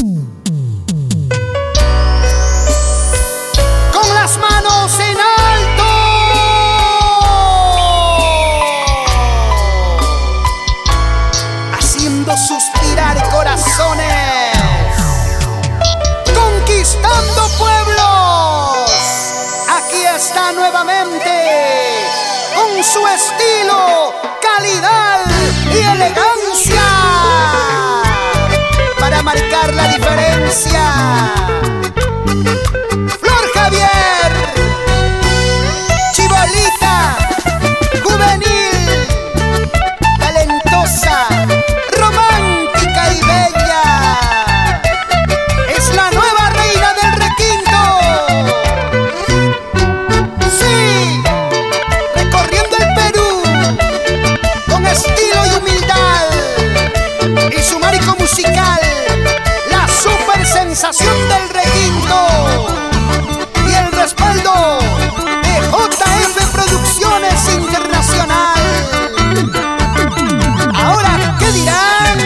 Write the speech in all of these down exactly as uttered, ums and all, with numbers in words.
Con las manos en alto, haciendo suspirar corazones, conquistando pueblos. Aquí está nuevamente, con su estilo, calidad y elegancia, para marcar la diferencia. Flor Javier, chibolita, juvenil, talentosa, romántica y bella. Es la nueva reina del requinto. Sí, recorriendo el Perú con estilo y humildad, y su marco musical, la super sensación del requinto, y el respaldo de J F Producciones Internacional. Ahora, ¿qué dirán?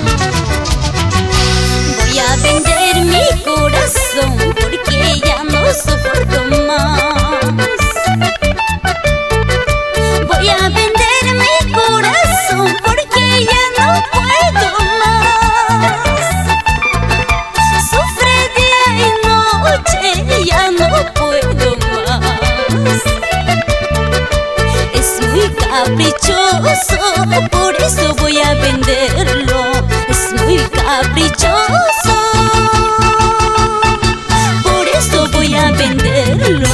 Voy a vender mi corazón porque ya no soporto más. Voy a vender mi corazón porque ya no puedo más. Sufre día y noche, ya no puedo más. Es muy caprichoso, por eso voy a venderlo. Es muy caprichoso, por eso voy a venderlo.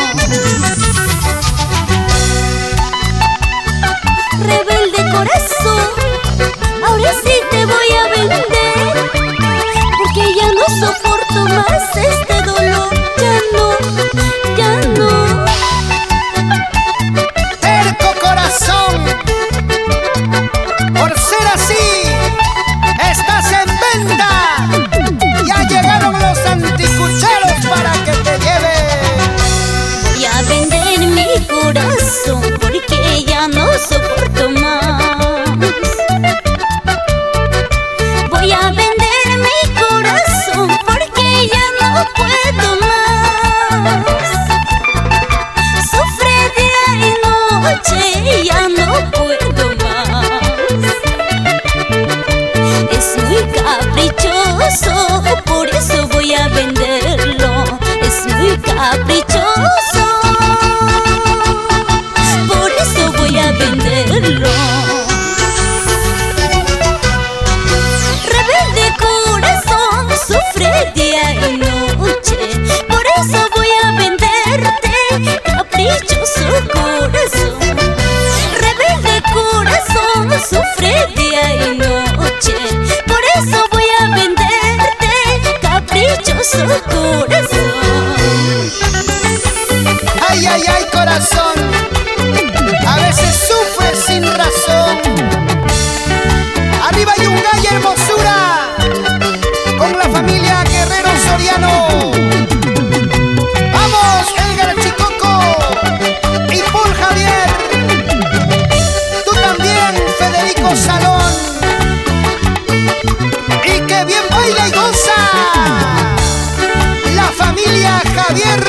Rebelde corazón, ahora sí te voy a vender, porque ya no soporto más este dolor. Ya no, ya no. Terco corazón, por ser así, estás en venta. Ya llegaron los anticucheros para que te lleven. Voy a vender mi corazón porque ya no soporto más. Voy a vender mi corazón porque ya no puedo más. Sufre día y noche, ya no puedo más. Es muy caprichoso, por eso voy a venderlo. Es muy caprichoso, por eso voy a venderlo. Rebelde corazón, sufre día y noche, por eso voy a venderte. Caprichoso corazón, rebelde corazón, sufre día y noche, por eso voy a venderte. Caprichoso corazón. Ay, ay, ay, corazón, a veces sufres sin razón. Arriba Yungay y hermosura, con la familia Guerrero Soriano. Vamos, Edgar Chicoco y Paul Javier. Tú también, Federico Salón. Y que bien baila y goza la familia Javier